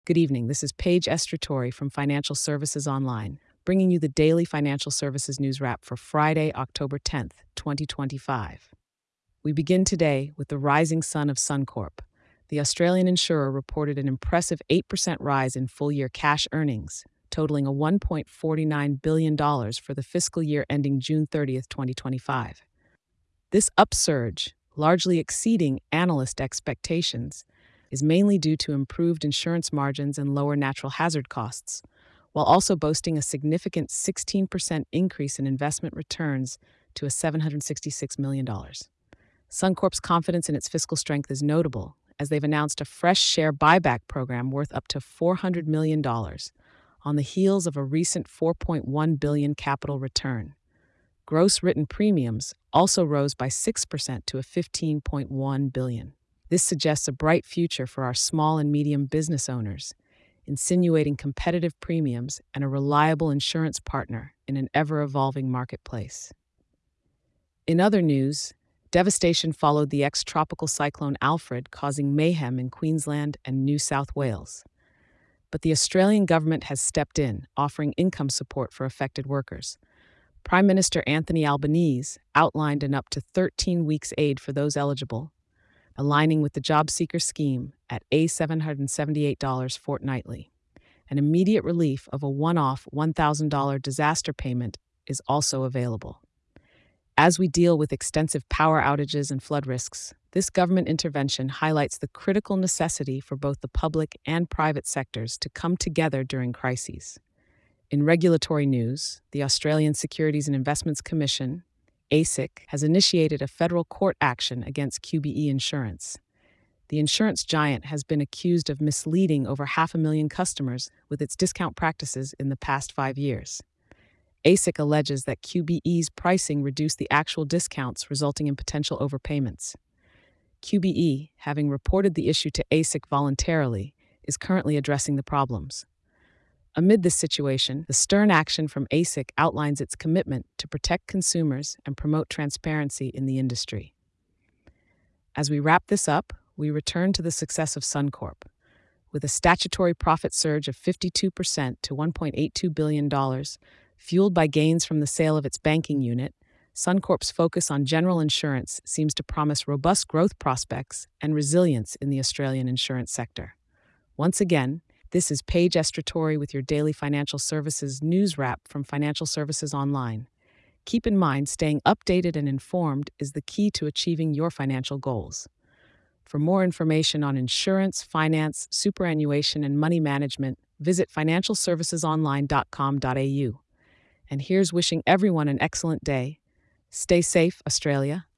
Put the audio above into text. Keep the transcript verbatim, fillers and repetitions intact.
Good evening. This is Paige Estratori from Financial Services Online, bringing you the daily financial services news wrap for Friday, October tenth, twenty twenty-five. We begin today with the rising sun of Suncorp. The Australian insurer reported an impressive eight percent rise in full-year cash earnings, totaling a one point four nine billion dollars for the fiscal year ending June thirtieth, twenty twenty-five. This upsurge, largely exceeding analyst expectations, is mainly due to improved insurance margins and lower natural hazard costs, while also boasting a significant sixteen percent increase in investment returns to a seven hundred sixty-six million dollars. Suncorp's confidence in its fiscal strength is notable, as they've announced a fresh share buyback program worth up to four hundred million dollars on the heels of a recent four point one billion dollars capital return. Gross written premiums also rose by six percent to a fifteen point one billion dollars. This suggests a bright future for our small and medium business owners, insinuating competitive premiums and a reliable insurance partner in an ever-evolving marketplace. In other news, devastation followed the ex-tropical cyclone Alfred, causing mayhem in Queensland and New South Wales. But the Australian government has stepped in, offering income support for affected workers. Prime Minister Anthony Albanese outlined an up to thirteen weeks aid for those eligible, aligning with the job seeker scheme at a seven hundred seventy-eight dollars fortnightly. An immediate relief of a one-off one thousand dollars disaster payment is also available. As we deal with extensive power outages and flood risks, this government intervention highlights the critical necessity for both the public and private sectors to come together during crises. In regulatory news, the Australian Securities and Investments Commission, A S I C, has initiated a federal court action against Q B E Insurance. The insurance giant has been accused of misleading over half a million customers with its discount practices in the past five years. A S I C alleges that Q B E's pricing reduced the actual discounts, resulting in potential overpayments. Q B E, having reported the issue to A S I C voluntarily, is currently addressing the problems. Amid this situation, the stern action from A S I C outlines its commitment to protect consumers and promote transparency in the industry. As we wrap this up, we return to the success of Suncorp. With a statutory profit surge of fifty-two percent to one point eight two billion dollars, fueled by gains from the sale of its banking unit, Suncorp's focus on general insurance seems to promise robust growth prospects and resilience in the Australian insurance sector. Once again, this is Paige Estratori with your daily financial services news wrap from Financial Services Online. Keep in mind, staying updated and informed is the key to achieving your financial goals. For more information on insurance, finance, superannuation, and money management, visit financial services online dot com dot a u. And here's wishing everyone an excellent day. Stay safe, Australia.